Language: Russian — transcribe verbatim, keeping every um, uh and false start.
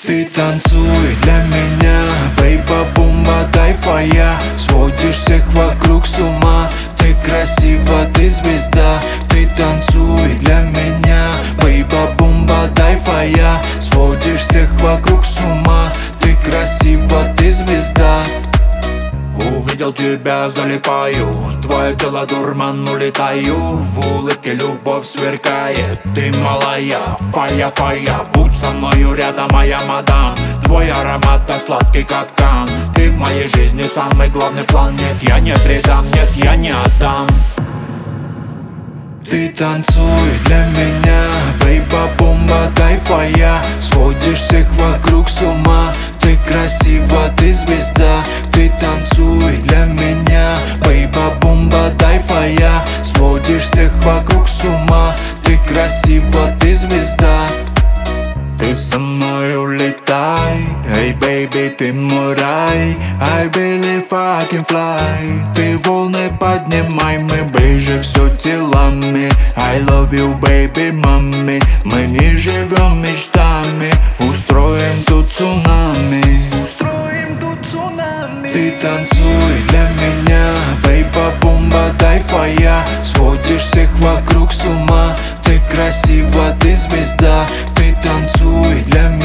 Ты танцуй для меня, бейба-бумба, тайфая. Сводишь всех вокруг с ума. Ты красива, ты звезда. Ты танцуй для меня, бейба-бумба, тайфая. Сводишь всех вокруг с ума. Ты красива, ты звезда. Увидел тебя, залипаю, твое тело дурман, улетаю. В улыбке любовь сверкает, ты малая, фая-фая. Будь со мною рядом, моя мадам. Твой аромат так сладкий, как кан. Ты в моей жизни самый главный план. Нет, я не предам, нет, я не отдам. Ты танцуй для меня, бейба-бомба, тайфая. Сводишь всех вокруг с ума. Ты красива, ты звезда. Ты танцуй для меня, бейба-бомба, тайфая. Сводишь всех вокруг с ума. Ты красива, ты звезда. Ты со мной улетай, эй, бэйби, ты мой рай. I believe I can fly. Ты волны поднимай, мы ближе все телами. I love you, baby, мами. Мы не живем мечтами, устроим тут цунами. Устроим тут цунами. Ты танцуй для меня, бейба-бомба, тайфая. Сводишь всех вокруг с ума. Ты красива, ты звезда. Ты танцуй для меня.